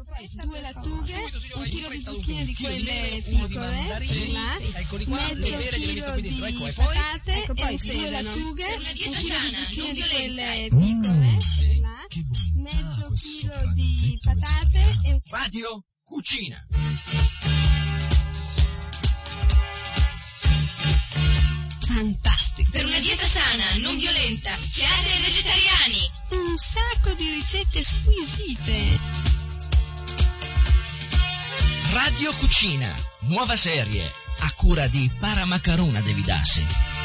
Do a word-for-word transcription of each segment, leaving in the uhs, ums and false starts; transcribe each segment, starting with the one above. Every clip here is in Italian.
due lattughe, un chilo di zucchine di quelle piccole, mezzo chilo di patate, ecco poi due lattughe, un chilo di zucchine di quelle piccole, mezzo chilo di patate e... Radio Cucina. Fantastico! Per una dieta sana, non violenta, siate vegetariani! Un sacco di ricette squisite! Radio Cucina, nuova serie, a cura di Paramacaruna Devidassi.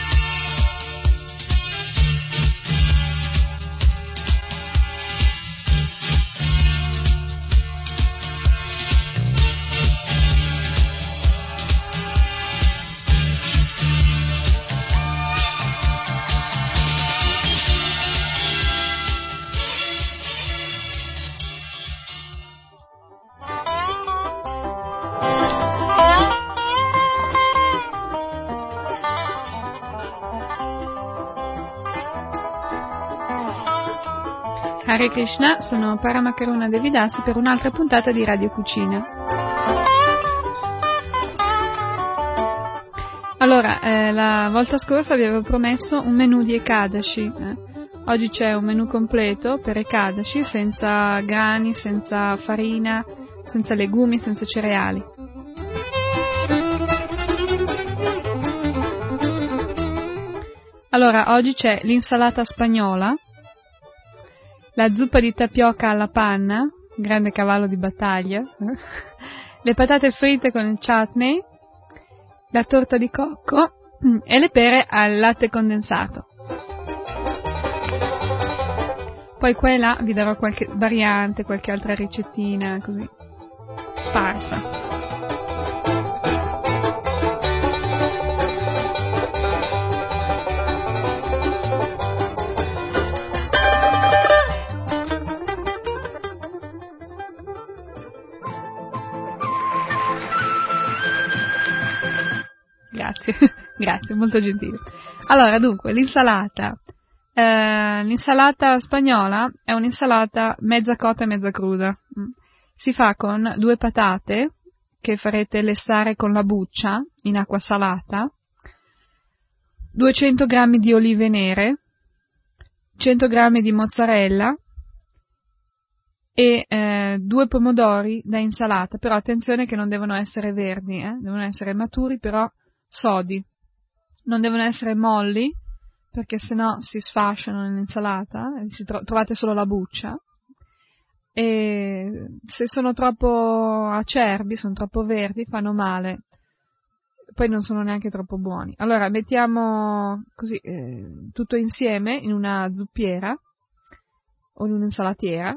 Hare Krishna, sono Paramacaruna Devidassi per un'altra puntata di Radio Cucina. Allora, eh, la volta scorsa vi avevo promesso un menù di Ekadashi. Eh. Oggi c'è un menù completo per Ekadashi, senza grani, senza farina, senza legumi, senza cereali. Allora, oggi c'è l'insalata spagnola, la zuppa di tapioca alla panna, grande cavallo di battaglia, le patate fritte con il chutney, la torta di cocco e le pere al latte condensato. Poi qua e là vi darò qualche variante, qualche altra ricettina, così, sparsa. Grazie, grazie, molto gentile. Allora, dunque, l'insalata. Eh, l'insalata spagnola è un'insalata mezza cotta e mezza cruda. Si fa con due patate che farete lessare con la buccia in acqua salata, duecento grammi di olive nere, cento grammi di mozzarella e eh, due pomodori da insalata, però attenzione che non devono essere verdi, eh? Devono essere maturi, però sodi, non devono essere molli perché sennò si sfasciano nell'insalata e si tro- trovate solo la buccia, e se sono troppo acerbi, sono troppo verdi, fanno male, poi non sono neanche troppo buoni. Allora mettiamo così eh, tutto insieme in una zuppiera o in un'insalatiera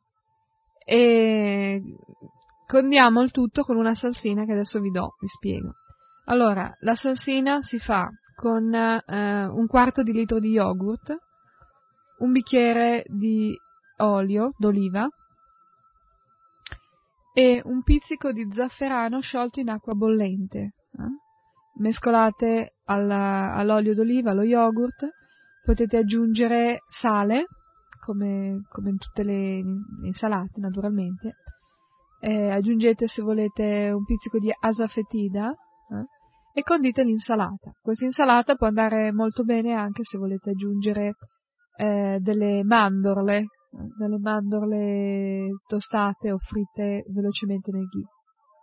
e condiamo il tutto con una salsina che adesso vi do, vi spiego. Allora, la salsina si fa con eh, un quarto di litro di yogurt, un bicchiere di olio d'oliva e un pizzico di zafferano sciolto in acqua bollente. Eh? Mescolate alla, all'olio d'oliva, allo yogurt, potete aggiungere sale, come, come in tutte le insalate naturalmente, eh, aggiungete se volete un pizzico di asafetida, eh? E condite l'insalata. Questa insalata può andare molto bene anche se volete aggiungere eh, delle mandorle, delle mandorle tostate o fritte velocemente nel ghee.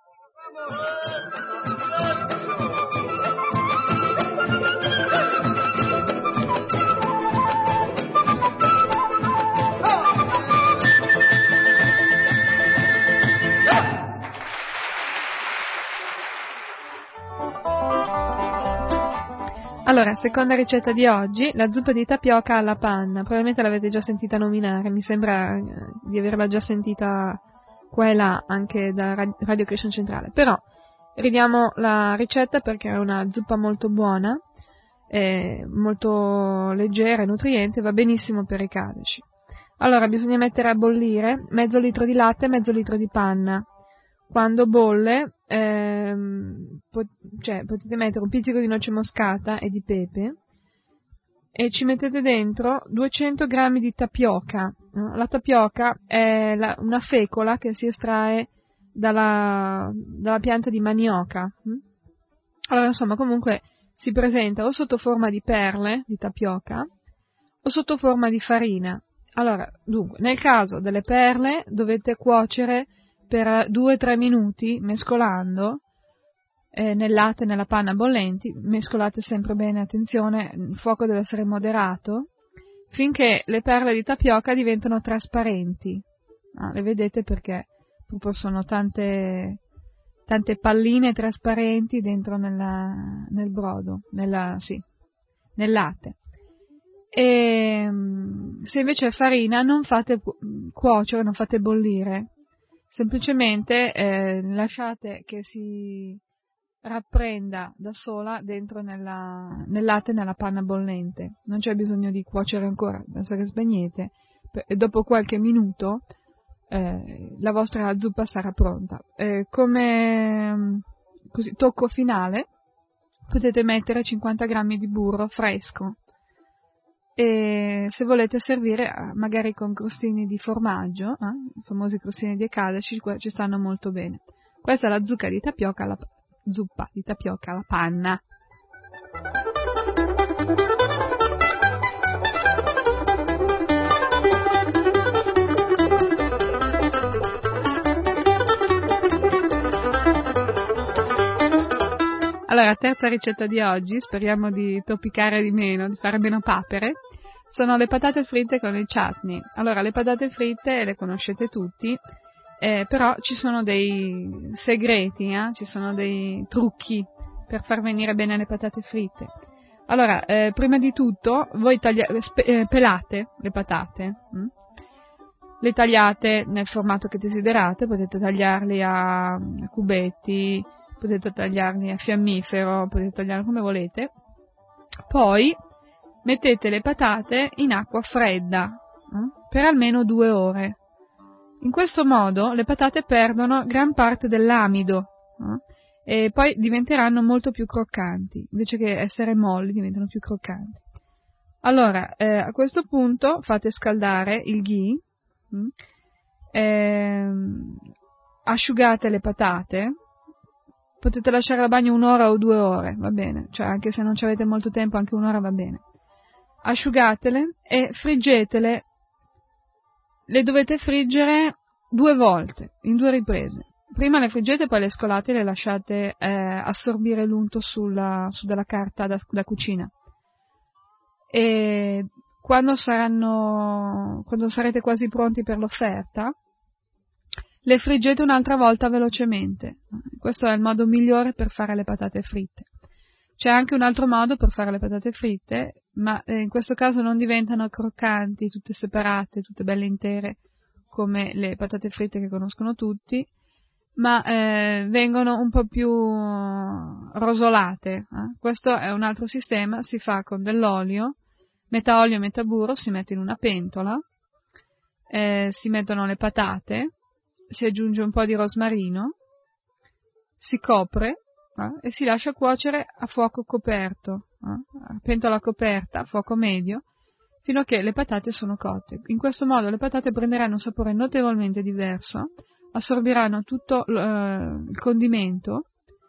Allora, seconda ricetta di oggi, la zuppa di tapioca alla panna. Probabilmente l'avete già sentita nominare, mi sembra eh, di averla già sentita qua e là anche da Radio Krishna Centrale. Però, ridiamo la ricetta perché è una zuppa molto buona, è molto leggera e nutriente, va benissimo per i Ekadashi. Allora, bisogna mettere a bollire mezzo litro di latte e mezzo litro di panna. Quando bolle, ehm, pot- cioè, potete mettere un pizzico di noce moscata e di pepe e ci mettete dentro duecento grammi di tapioca. La tapioca è la, una fecola che si estrae dalla, dalla pianta di manioca. Allora, insomma, comunque si presenta o sotto forma di perle di tapioca o sotto forma di farina. Allora, dunque, nel caso delle perle dovete cuocere per due tre minuti mescolando eh, nel latte e nella panna bollenti, mescolate sempre bene, attenzione, il fuoco deve essere moderato, finché le perle di tapioca diventano trasparenti. Ah, le vedete perché proprio sono tante, tante palline trasparenti dentro nella, nel brodo, nella, sì, nel latte. E se invece è farina non fate cuocere, non fate bollire, semplicemente eh, lasciate che si rapprenda da sola dentro nella, nel latte e nella panna bollente, non c'è bisogno di cuocere ancora, basta che spegnete e dopo qualche minuto eh, la vostra zuppa sarà pronta. Eh, come così, tocco finale potete mettere cinquanta grammi di burro fresco e se volete servire magari con crostini di formaggio, eh, i famosi crostini di Ecadaci, ci stanno molto bene. Questa è la zucca di tapioca alla zuppa di tapioca alla panna. Allora, terza ricetta di oggi, speriamo di toppicare di meno, di fare meno papere, sono le patate fritte con il chutney. Allora, le patate fritte le conoscete tutti, eh, però ci sono dei segreti, eh? Ci sono dei trucchi per far venire bene le patate fritte. Allora, eh, prima di tutto, voi taglia- spe- eh, pelate le patate, hm? Le tagliate nel formato che desiderate, potete tagliarli a, a cubetti, potete tagliarli a fiammifero, potete tagliarli come volete. Poi mettete le patate in acqua fredda eh, per almeno due ore. In questo modo le patate perdono gran parte dell'amido eh, e poi diventeranno molto più croccanti, invece che essere molli diventano più croccanti. Allora, eh, a questo punto fate scaldare il ghee, eh, asciugate le patate, potete lasciare al bagno un'ora o due ore, va bene, cioè anche se non ci avete molto tempo anche un'ora va bene. Asciugatele e friggetele, le dovete friggere due volte, in due riprese. Prima le friggete, poi le scolate e le lasciate eh, assorbire l'unto sulla, su della carta da, da cucina. E quando saranno, quando sarete quasi pronti per l'offerta, le friggete un'altra volta velocemente. Questo è il modo migliore per fare le patate fritte. C'è anche un altro modo per fare le patate fritte, ma eh, in questo caso non diventano croccanti, tutte separate, tutte belle intere, come le patate fritte che conoscono tutti, ma eh, vengono un po' più rosolate. Eh? Questo è un altro sistema, si fa con dell'olio, metà olio e metà burro, si mette in una pentola, eh, si mettono le patate, si aggiunge un po' di rosmarino, si copre eh, e si lascia cuocere a fuoco coperto, eh, a pentola coperta, a fuoco medio, fino a che le patate sono cotte. In questo modo le patate prenderanno un sapore notevolmente diverso, assorbiranno tutto eh, il condimento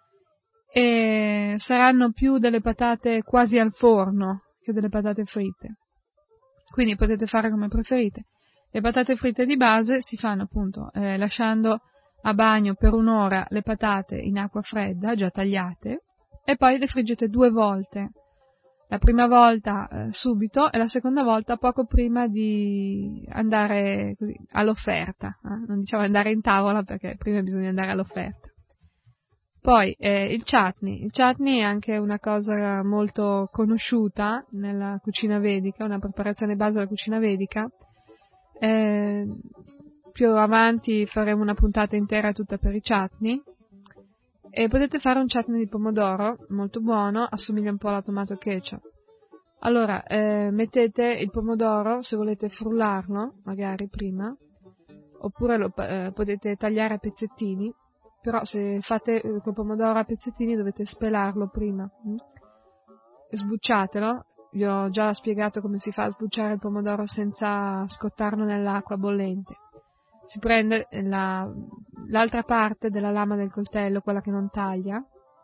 e saranno più delle patate quasi al forno che delle patate fritte. Quindi potete fare come preferite. Le patate fritte di base si fanno appunto eh, lasciando a bagno per un'ora le patate in acqua fredda, già tagliate, e poi le friggete due volte. La prima volta eh, subito e la seconda volta poco prima di andare così, all'offerta. Eh? Non diciamo andare in tavola perché prima bisogna andare all'offerta. Poi eh, il chutney. Il chutney è anche una cosa molto conosciuta nella cucina vedica, una preparazione base della cucina vedica. Eh, più avanti faremo una puntata intera tutta per i chutney. E potete fare un chutney di pomodoro, molto buono, assomiglia un po' alla tomato ketchup. Allora, eh, mettete il pomodoro, se volete frullarlo, magari prima, oppure lo eh, potete tagliare a pezzettini, però se fate col pomodoro a pezzettini dovete spelarlo prima. Mm? Sbucciatelo, vi ho già spiegato come si fa a sbucciare il pomodoro senza scottarlo nell'acqua bollente. Si prende la, l'altra parte della lama del coltello, quella che non taglia,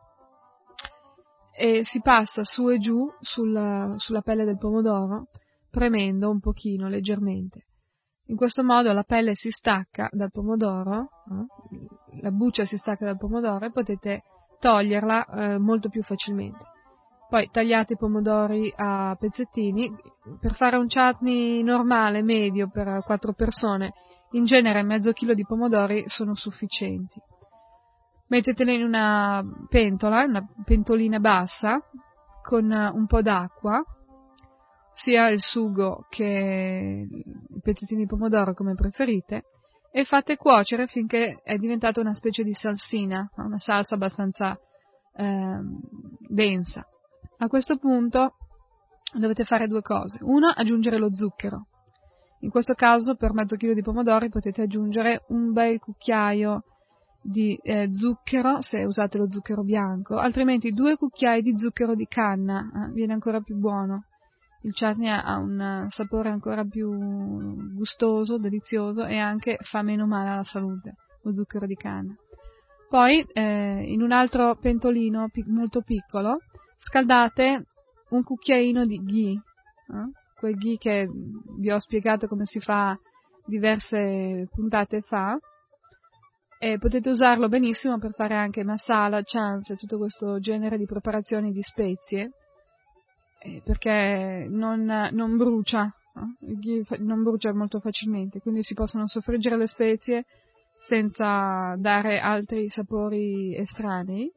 e si passa su e giù sul, sulla pelle del pomodoro, premendo un pochino, leggermente. In questo modo la pelle si stacca dal pomodoro, eh? la buccia si stacca dal pomodoro e potete toglierla eh, molto più facilmente. Poi tagliate i pomodori a pezzettini. Per fare un chutney normale, medio, per quattro persone, in genere mezzo chilo di pomodori sono sufficienti. Mettetele in una pentola, una pentolina bassa, con un po' d'acqua, sia il sugo che i pezzettini di pomodoro come preferite, e fate cuocere finché è diventata una specie di salsina, una salsa abbastanza eh, densa. A questo punto dovete fare due cose. Uno, aggiungere lo zucchero. In questo caso per mezzo chilo di pomodori potete aggiungere un bel cucchiaio di eh, zucchero, se usate lo zucchero bianco, altrimenti due cucchiai di zucchero di canna, eh, viene ancora più buono. Il chutney ha un sapore ancora più gustoso, delizioso e anche fa meno male alla salute, lo zucchero di canna. Poi eh, in un altro pentolino pic- molto piccolo scaldate un cucchiaino di ghee, eh? quel ghee che vi ho spiegato come si fa diverse puntate fa, e potete usarlo benissimo per fare anche masala, chance e tutto questo genere di preparazioni di spezie, eh, perché non, non brucia, eh? il ghee non brucia molto facilmente, quindi si possono soffriggere le spezie senza dare altri sapori estranei.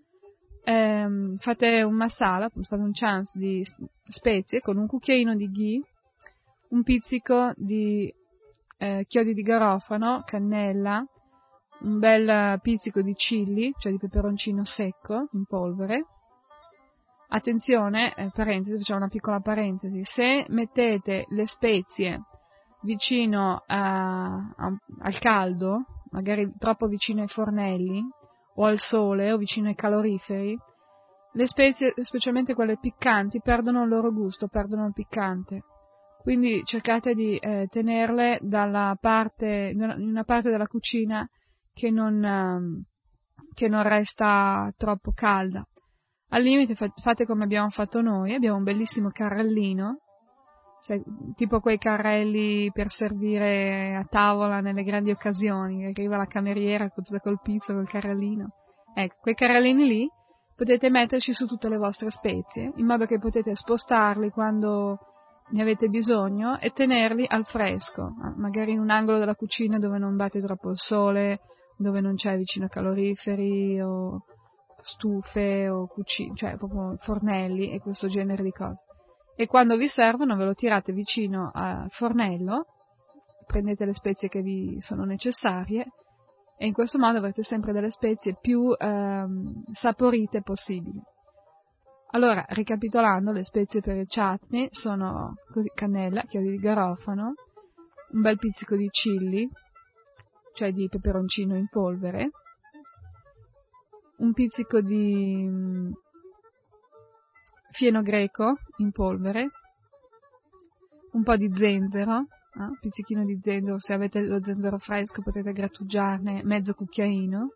Eh, fate un masala, fate un chance di spezie con un cucchiaino di ghee, un pizzico di eh, chiodi di garofano, cannella, un bel pizzico di chilli, cioè di peperoncino secco in polvere. Attenzione, eh, parentesi, facciamo una piccola parentesi, se mettete le spezie vicino a, a, al caldo, magari troppo vicino ai fornelli, o al sole o vicino ai caloriferi, le spezie, specialmente quelle piccanti, perdono il loro gusto, perdono il piccante. Quindi cercate di eh, tenerle dalla parte, in una parte della cucina che non, eh, che non resta troppo calda. Al limite fate come abbiamo fatto noi, abbiamo un bellissimo carrellino, tipo quei carrelli per servire a tavola nelle grandi occasioni, arriva la cameriera col pizzo, col carrellino. Ecco, quei carrellini lì potete metterci su tutte le vostre spezie, in modo che potete spostarli quando ne avete bisogno e tenerli al fresco, magari in un angolo della cucina dove non batte troppo il sole, dove non c'è vicino caloriferi o stufe o cucine, cioè proprio fornelli e questo genere di cose. E quando vi servono ve lo tirate vicino al fornello, prendete le spezie che vi sono necessarie e in questo modo avrete sempre delle spezie più ehm, saporite possibili. Allora, ricapitolando, le spezie per il chutney sono così, cannella, chiodi di garofano, un bel pizzico di chilli, cioè di peperoncino in polvere, un pizzico di mh, fieno greco in polvere, un po' di zenzero, eh, un pizzichino di zenzero, se avete lo zenzero fresco potete grattugiarne mezzo cucchiaino,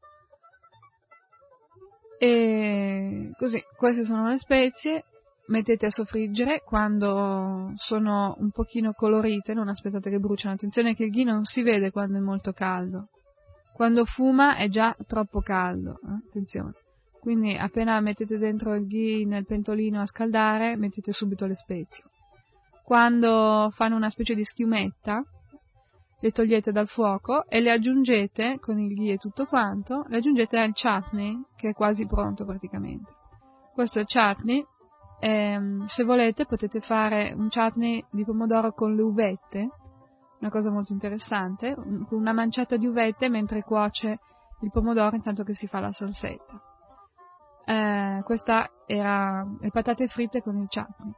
e così, queste sono le spezie, mettete a soffriggere. Quando sono un pochino colorite, non aspettate che bruciano, attenzione che il ghee non si vede quando è molto caldo, quando fuma è già troppo caldo, eh? Attenzione. Quindi appena mettete dentro il ghee nel pentolino a scaldare, mettete subito le spezie. Quando fanno una specie di schiumetta, le togliete dal fuoco e le aggiungete, con il ghee e tutto quanto, le aggiungete al chutney, che è quasi pronto praticamente. Questo è il chutney. Ehm, se volete potete fare un chutney di pomodoro con le uvette, una cosa molto interessante, una manciata di uvette mentre cuoce il pomodoro intanto che si fa la salsetta. Eh, questa era le patate fritte con il chutney.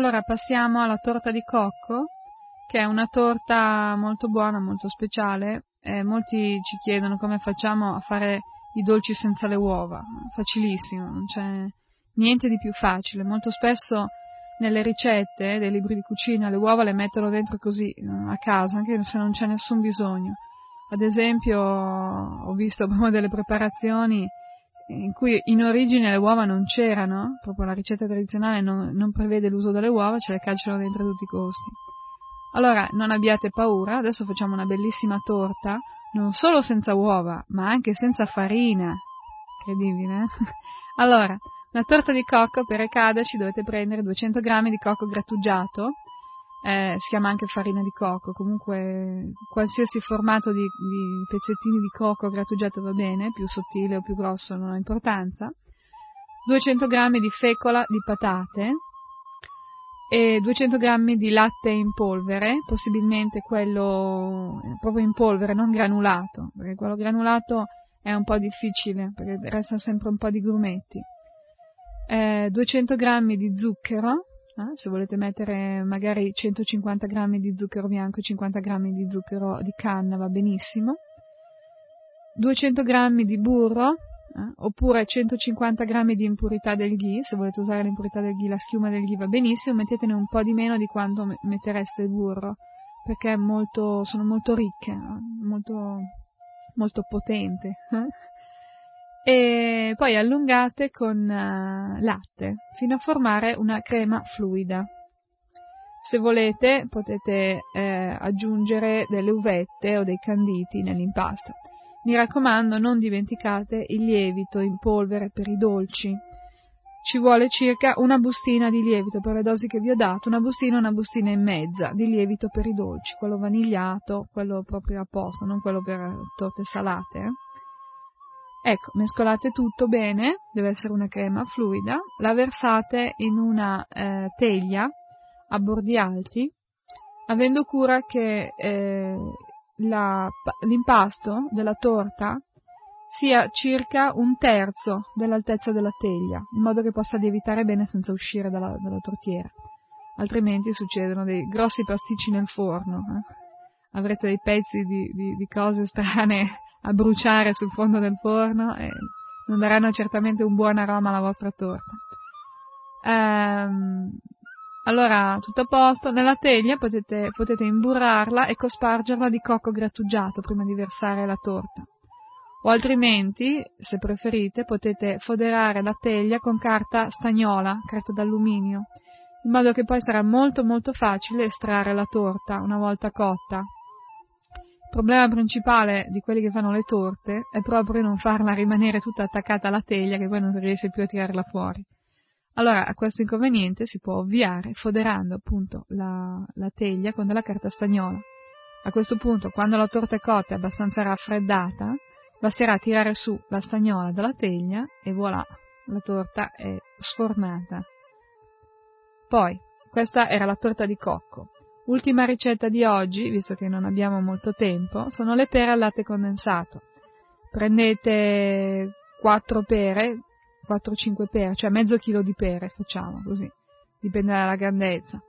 Allora passiamo alla torta di cocco, che è una torta molto buona, molto speciale. Eh, molti ci chiedono come facciamo a fare i dolci senza le uova. Facilissimo, non c'è niente di più facile. Molto spesso nelle ricette dei libri di cucina le uova le mettono dentro così, a caso, anche se non c'è nessun bisogno. Ad esempio ho visto proprio delle preparazioni in cui in origine le uova non c'erano, proprio la ricetta tradizionale non, non prevede l'uso delle uova, ce le calciano dentro a tutti i costi. Allora non abbiate paura, adesso facciamo una bellissima torta, non solo senza uova, ma anche senza farina. Incredibile, eh? Allora, una torta di cocco, per recaderci dovete prendere duecento grammi di cocco grattugiato, eh, si chiama anche farina di cocco, comunque qualsiasi formato di, di pezzettini di cocco grattugiato va bene, più sottile o più grosso non ha importanza, duecento grammi di fecola di patate e duecento grammi di latte in polvere, possibilmente quello proprio in polvere, non granulato, perché quello granulato è un po' difficile, perché resta sempre un po' di grumetti. Eh, duecento grammi di zucchero, eh, se volete mettere magari centocinquanta grammi di zucchero bianco e cinquanta grammi di zucchero di canna va benissimo, duecento grammi di burro, eh, oppure centocinquanta grammi di impurità del ghee, se volete usare l'impurità del ghee, la schiuma del ghee va benissimo, mettetene un po' di meno di quanto mettereste il burro, perché è molto, sono molto ricche, eh, molto, molto potente. E poi allungate con uh, latte fino a formare una crema fluida. Se volete potete eh, aggiungere delle uvette o dei canditi nell'impasto. Mi raccomando, non dimenticate il lievito in polvere per i dolci. Ci vuole circa una bustina di lievito per le dosi che vi ho dato, una bustina, una bustina e mezza di lievito per i dolci, quello vanigliato, quello proprio a posto, non quello per torte salate, eh. Ecco, mescolate tutto bene, deve essere una crema fluida, la versate in una eh, teglia a bordi alti, avendo cura che eh, la, l'impasto della torta sia circa un terzo dell'altezza della teglia, in modo che possa lievitare bene senza uscire dalla, dalla tortiera, altrimenti succedono dei grossi pasticci nel forno, eh? Avrete dei pezzi di, di, di cose strane a bruciare sul fondo del forno e non daranno certamente un buon aroma alla vostra torta. Ehm, allora, tutto a posto, nella teglia potete, potete imburrarla e cospargerla di cocco grattugiato prima di versare la torta. O altrimenti, se preferite, potete foderare la teglia con carta stagnola, carta d'alluminio, in modo che poi sarà molto molto facile estrarre la torta una volta cotta. Il problema principale di quelli che fanno le torte è proprio non farla rimanere tutta attaccata alla teglia, che poi non si riesce più a tirarla fuori. Allora a questo inconveniente si può ovviare foderando appunto la, la teglia con della carta stagnola. A questo punto, quando la torta è cotta e abbastanza raffreddata, basterà tirare su la stagnola dalla teglia e voilà, la torta è sfornata. Poi, questa era la torta di cocco. Ultima ricetta di oggi, visto che non abbiamo molto tempo, sono le pere al latte condensato. Prendete quattro pere, quattro cinque pere, cioè mezzo chilo di pere, facciamo così, dipende dalla grandezza.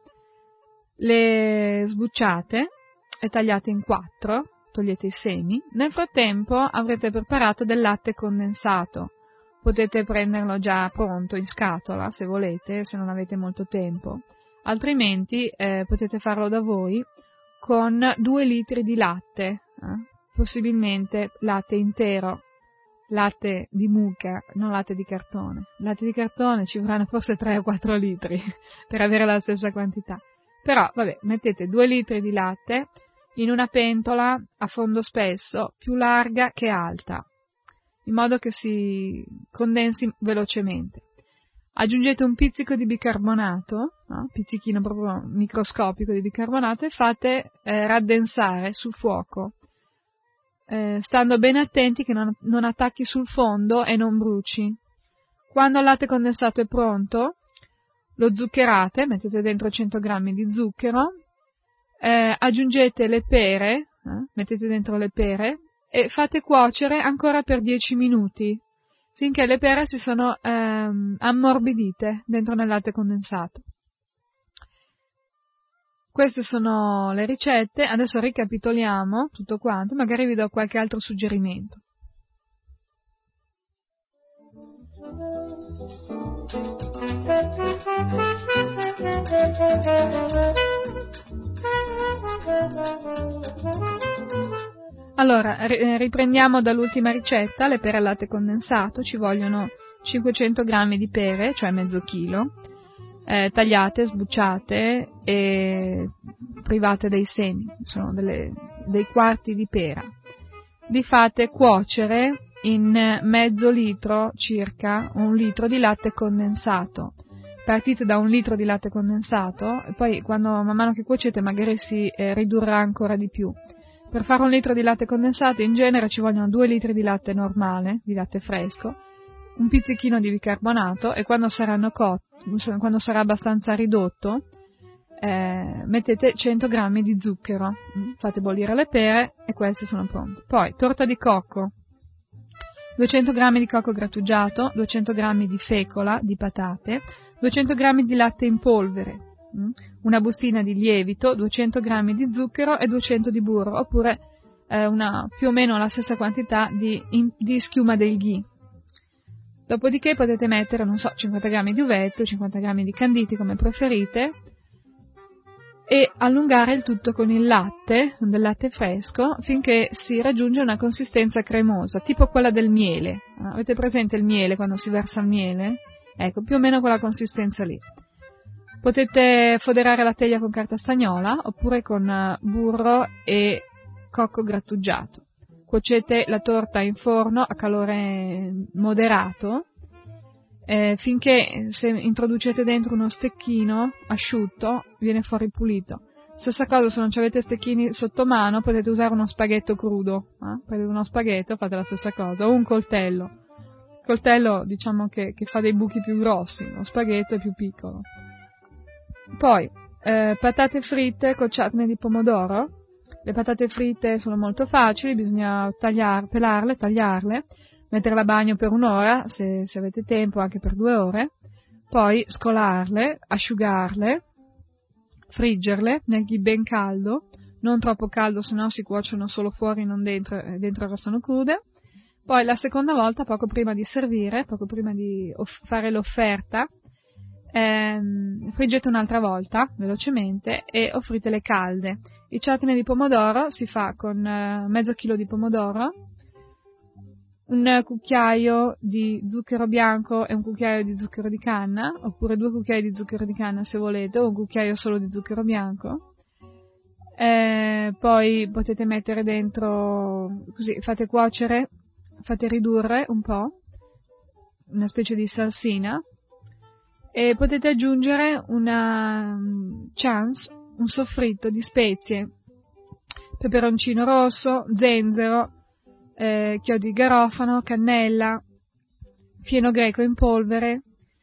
Le sbucciate e tagliate in quattro, togliete i semi. Nel frattempo avrete preparato del latte condensato. Potete prenderlo già pronto in scatola, se volete, se non avete molto tempo. Altrimenti eh, potete farlo da voi con due litri di latte, eh? Possibilmente latte intero, latte di mucca, non latte di cartone. Latte di cartone ci vorranno forse tre o quattro litri per avere la stessa quantità. Però, vabbè, mettete due litri di latte in una pentola a fondo spesso, più larga che alta, in modo che si condensi velocemente. Aggiungete un pizzico di bicarbonato, no? Pizzichino proprio microscopico di bicarbonato, e fate eh, raddensare sul fuoco, eh, stando bene attenti che non, non attacchi sul fondo e non bruci. Quando il latte condensato è pronto, lo zuccherate, mettete dentro cento grammi di zucchero, eh, aggiungete le pere, eh, mettete dentro le pere e fate cuocere ancora per dieci minuti, finché le pere si sono ehm, ammorbidite dentro nel latte condensato. queste sono le ricette. Adesso ricapitoliamo tutto quanto, magari vi do qualche altro suggerimento. Allora, riprendiamo dall'ultima ricetta, le pere al latte condensato. Ci vogliono cinquecento grammi di pere, cioè mezzo chilo, eh, tagliate, sbucciate e private dei semi, sono delle, dei quarti di pera. Li fate cuocere in mezzo litro circa, un litro di latte condensato. Partite da un litro di latte condensato e poi quando man mano che cuocete magari si eh, ridurrà ancora di più. Per fare un litro di latte condensato in genere ci vogliono due litri di latte normale, di latte fresco, un pizzichino di bicarbonato e quando saranno cotti, quando sarà abbastanza ridotto, eh, mettete cento grammi di zucchero, fate bollire le pere e queste sono pronte. Poi torta di cocco, duecento grammi di cocco grattugiato, duecento grammi di fecola, di patate, duecento grammi di latte in polvere, una bustina di lievito, duecento grammi di zucchero e duecento di burro, oppure eh, una, più o meno la stessa quantità di, in, di schiuma del ghee. Dopodiché potete mettere, non so, cinquanta grammi di uvetto, cinquanta grammi di canditi come preferite e allungare il tutto con il latte, del latte fresco, finché si raggiunge una consistenza cremosa, tipo quella del miele. Avete presente il miele quando si versa il miele? Ecco, più o meno quella consistenza lì. Potete foderare la teglia con carta stagnola oppure con burro e cocco grattugiato. Cuocete la torta in forno a calore moderato eh, finché se introducete dentro uno stecchino asciutto viene fuori pulito. Stessa cosa, se non avete stecchini sotto mano potete usare uno spaghetto crudo. Eh? Prendete uno spaghetto, fate la stessa cosa, o un coltello. Il coltello diciamo che, che fa dei buchi più grossi, lo spaghetto è più piccolo. Poi, eh, patate fritte cocciatine di pomodoro. Le patate fritte sono molto facili, bisogna tagliar, pelarle, tagliarle, metterle a bagno per un'ora, se, se avete tempo anche per due ore, poi scolarle, asciugarle, friggerle nel ghee ben caldo, non troppo caldo, sennò si cuociono solo fuori, non dentro, e dentro restano crude. Poi la seconda volta, poco prima di servire, poco prima di off- fare l'offerta, ehm, friggete un'altra volta, velocemente, e offritele calde. Il chutney di pomodoro si fa con eh, mezzo chilo di pomodoro, un cucchiaio di zucchero bianco e un cucchiaio di zucchero di canna, oppure due cucchiai di zucchero di canna se volete, o un cucchiaio solo di zucchero bianco. Eh, poi potete mettere dentro, così, fate cuocere, fate ridurre un po', una specie di salsina, e potete aggiungere una um, chance, un soffritto di spezie, peperoncino rosso, zenzero, eh, chiodo di garofano, cannella, fieno greco in polvere,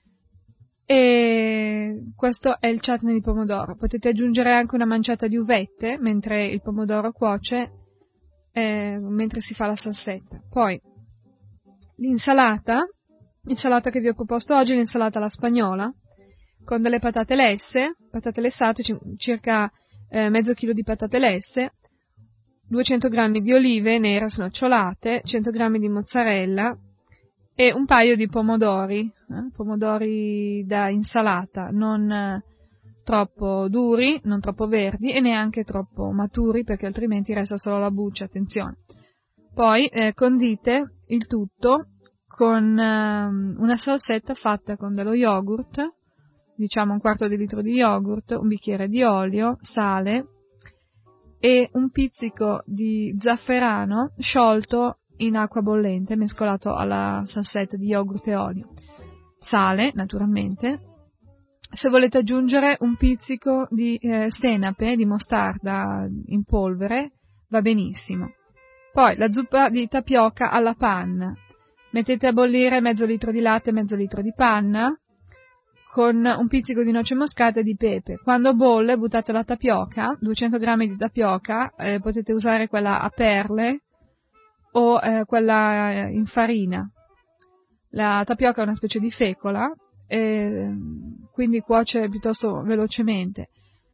e questo è il chutney di pomodoro. Potete aggiungere anche una manciata di uvette mentre il pomodoro cuoce, eh, mentre si fa la salsetta. Poi l'insalata, l'insalata che vi ho proposto oggi è l'insalata alla spagnola, con delle patate lesse, patate lessate, circa eh, mezzo chilo di patate lesse, duecento grammi di olive nere snocciolate, cento grammi di mozzarella e un paio di pomodori, eh, pomodori da insalata, non eh, troppo duri, non troppo verdi e neanche troppo maturi perché altrimenti resta solo la buccia, attenzione. Poi eh, condite il tutto con eh, una salsetta fatta con dello yogurt, diciamo un quarto di litro di yogurt, un bicchiere di olio, sale e un pizzico di zafferano sciolto in acqua bollente, mescolato alla salsetta di yogurt e olio. Sale, naturalmente. Se volete aggiungere un pizzico di eh, senape, di mostarda in polvere, va benissimo. Poi la zuppa di tapioca alla panna. Mettete a bollire mezzo litro di latte e mezzo litro di panna, con un pizzico di noce moscata e di pepe. Quando bolle buttate la tapioca, duecento grammi di tapioca, eh, potete usare quella a perle o eh, quella in farina. La tapioca è una specie di fecola, eh, quindi cuoce piuttosto velocemente.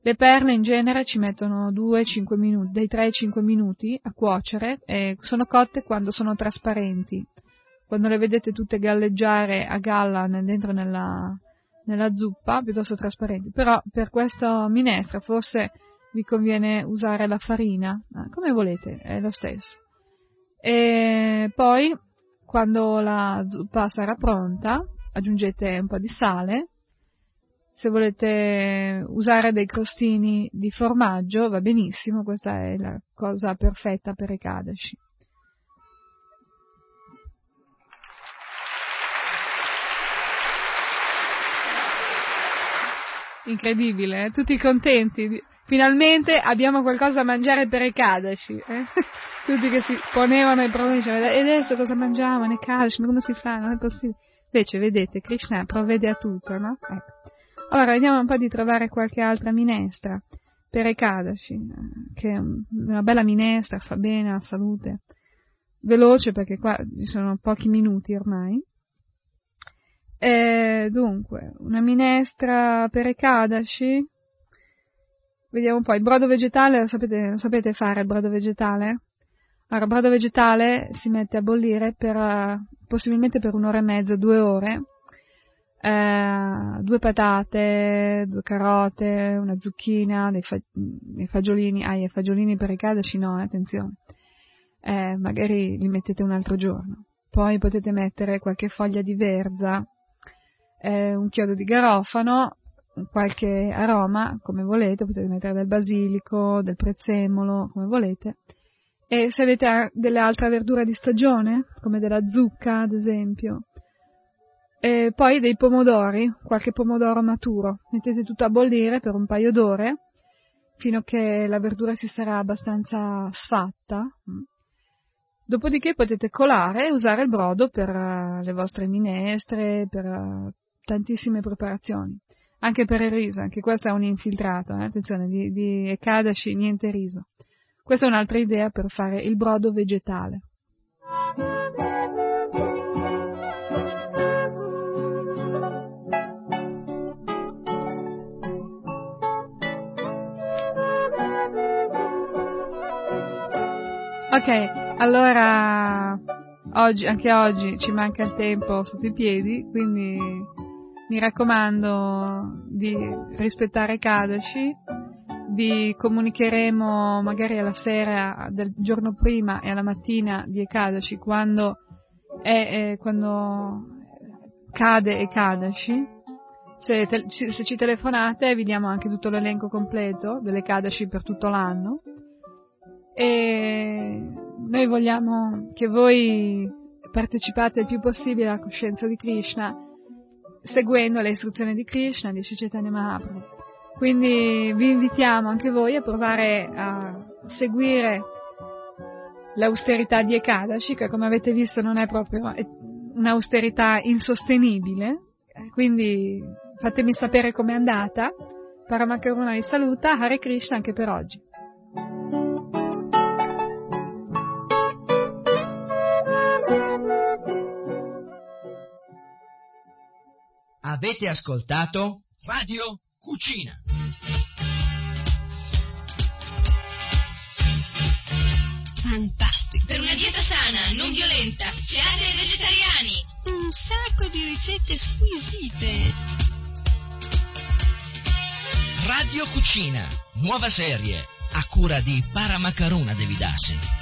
Le perle in genere ci mettono due cinque minuti, dai tre ai cinque minuti a cuocere, e sono cotte quando sono trasparenti. Quando le vedete tutte galleggiare a galla dentro nella, nella zuppa, piuttosto trasparenti. Però per questa minestra forse vi conviene usare la farina, come volete, è lo stesso. E poi, quando la zuppa sarà pronta, aggiungete un po' di sale. Se volete usare dei crostini di formaggio, va benissimo, questa è la cosa perfetta per Ekadashi. Incredibile, eh? Tutti contenti. Finalmente abbiamo qualcosa da mangiare per Ekadashi. Eh? Tutti che si ponevano i problemi, dicevano, e adesso cosa mangiamo in Ekadashi? Ma come si fa? Non è possibile. Invece, vedete, Krishna provvede a tutto, no? Ecco. Allora, vediamo un po' di trovare qualche altra minestra per Ekadashi, che è una bella minestra, fa bene alla salute. Veloce, perché qua ci sono pochi minuti ormai. E dunque, una minestra per Ekadashi. Vediamo un po', il brodo vegetale, lo sapete, lo sapete fare il brodo vegetale? Allora, il brodo vegetale si mette a bollire per, uh, possibilmente per un'ora e mezza, due ore, eh, due patate, due carote, una zucchina, dei, fa- dei fagiolini, ah, i fagiolini per Ekadashi no, eh, attenzione, eh, magari li mettete un altro giorno. Poi potete mettere qualche foglia di verza, eh, un chiodo di garofano, qualche aroma, come volete, potete mettere del basilico, del prezzemolo, come volete, e se avete delle altre verdure di stagione, come della zucca ad esempio, e poi dei pomodori, qualche pomodoro maturo, mettete tutto a bollire per un paio d'ore, fino a che la verdura si sarà abbastanza sfatta. Dopodiché potete colare e usare il brodo per le vostre minestre, per tantissime preparazioni. Anche per il riso, anche questo è un infiltrato, eh? Attenzione, di, di Ekadashi niente riso. Questa è un'altra idea per fare il brodo vegetale. Ok, allora oggi, anche oggi ci manca il tempo sotto i piedi, quindi mi raccomando di rispettare Ekadashi, vi comunicheremo magari alla sera del giorno prima e alla mattina di Ekadashi quando, è, è, quando cade Ekadashi. Se, te, se ci telefonate vi diamo anche tutto l'elenco completo delle Ekadashi per tutto l'anno, e noi vogliamo che voi partecipate il più possibile alla coscienza di Krishna, seguendo le istruzioni di Krishna, di Sri Chaitanya Mahaprabhu. Quindi vi invitiamo anche voi a provare a seguire l'austerità di Ekadashi, che come avete visto non è proprio un'austerità insostenibile, quindi fatemi sapere com'è andata. Paramakaruna vi saluta, Hare Krishna anche per oggi. Avete ascoltato Radio Cucina. Fantastico. Per una dieta sana, non violenta, siate vegetariani. Un sacco di ricette squisite. Radio Cucina, nuova serie, a cura di Paramakaruna Devidasi.